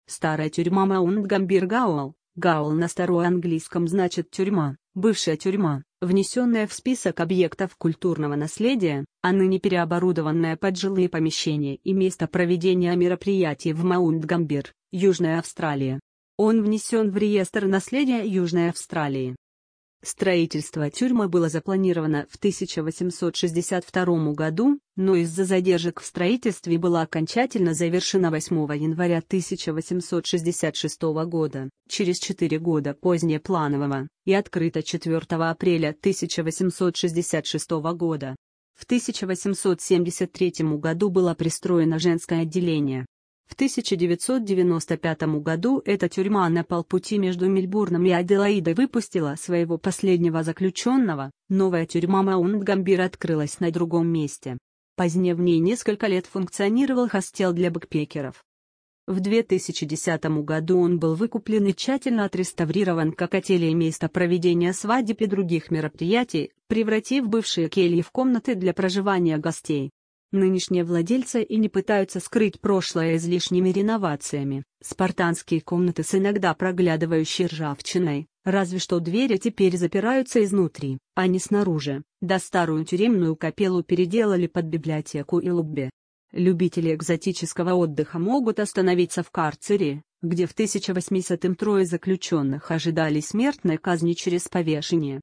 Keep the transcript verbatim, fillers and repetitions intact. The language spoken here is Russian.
Старая тюрьма Маунт-Гамбир Гаол. Гаол на староанглийском значит «тюрьма», бывшая тюрьма, внесенная в список объектов культурного наследия, а ныне переоборудованная под жилые помещения и место проведения мероприятий в Маунт-Гамбир, Южная Австралия. Он внесен в реестр наследия Южной Австралии. Строительство тюрьмы было запланировано в тысяча восемьсот шестьдесят втором году, но из-за задержек в строительстве была окончательно завершена восьмого января тысяча восемьсот шестьдесят шестого года, через четыре года позднее планового, и открыта четвёртого апреля тысяча восемьсот шестьдесят шестого года. В тысяча восемьсот семьдесят третьем году было пристроено женское отделение. В тысяча девятьсот девяносто пятом году эта тюрьма на полпути между Мельбурном и Аделаидой выпустила своего последнего заключенного, новая тюрьма Маунт-Гамбир открылась на другом месте. Позднее в ней несколько лет функционировал хостел для бэкпекеров. В две тысячи десятом году он был выкуплен и тщательно отреставрирован как отель и место проведения свадеб и других мероприятий, превратив бывшие кельи в комнаты для проживания гостей. Нынешние владельцы и не пытаются скрыть прошлое излишними реновациями. Спартанские комнаты с иногда проглядывающей ржавчиной, разве что двери теперь запираются изнутри, а не снаружи, да старую тюремную капеллу переделали под библиотеку и лобби. Любители экзотического отдыха могут остановиться в карцере, где в тысяча восьмидесятом трое заключенных ожидали смертной казни через повешение.